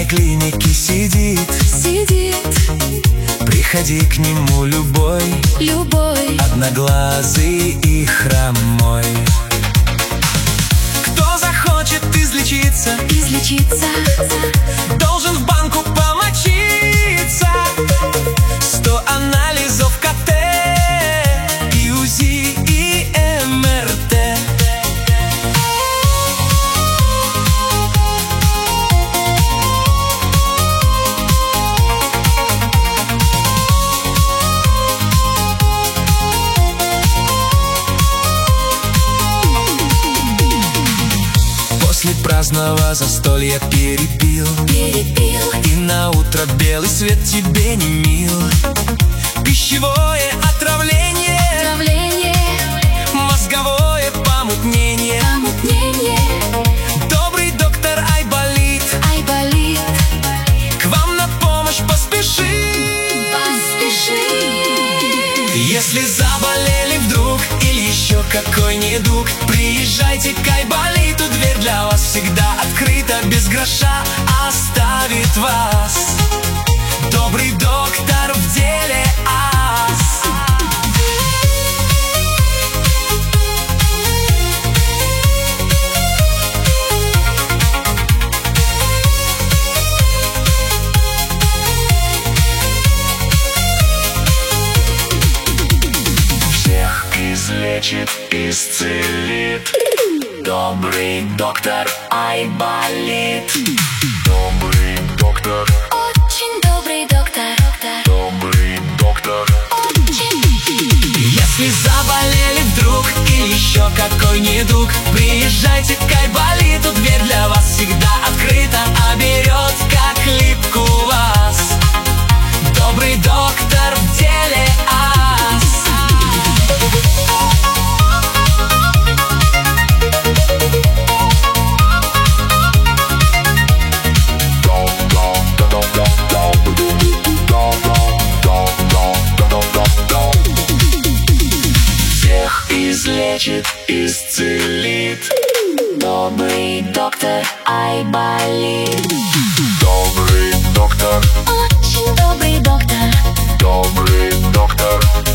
поликлинике сидит. Приходи к нему любой, одноглазый и хромой. Кто захочет излечиться, должен в банку помочиться. 100 анализов КТ и УЗИ и МРТ. После праздного застолья перепил, и на утро белый свет тебе не мил. Пищевое отравление, мозговое помутнение. Добрый доктор Айболит к вам на помощь поспешит. Если заболели вдруг или еще какой недуг, приезжайте к Айболиту, дверь для вас всегда открыта. Без гроша оставит вас добрый доктор в деле ас. Всех излечит, исцелит добрый доктор Айболит. Добрый доктор, очень добрый доктор. добрый доктор. Если заболели вдруг или еще какой недуг, приезжайте к Айболиту, дверь для вас всегда открыта. А берет как липку вас добрый доктор в деле ас. Излечит, исцелит добрый доктор Айболит. Добрый доктор, Очень добрый доктор. добрый доктор.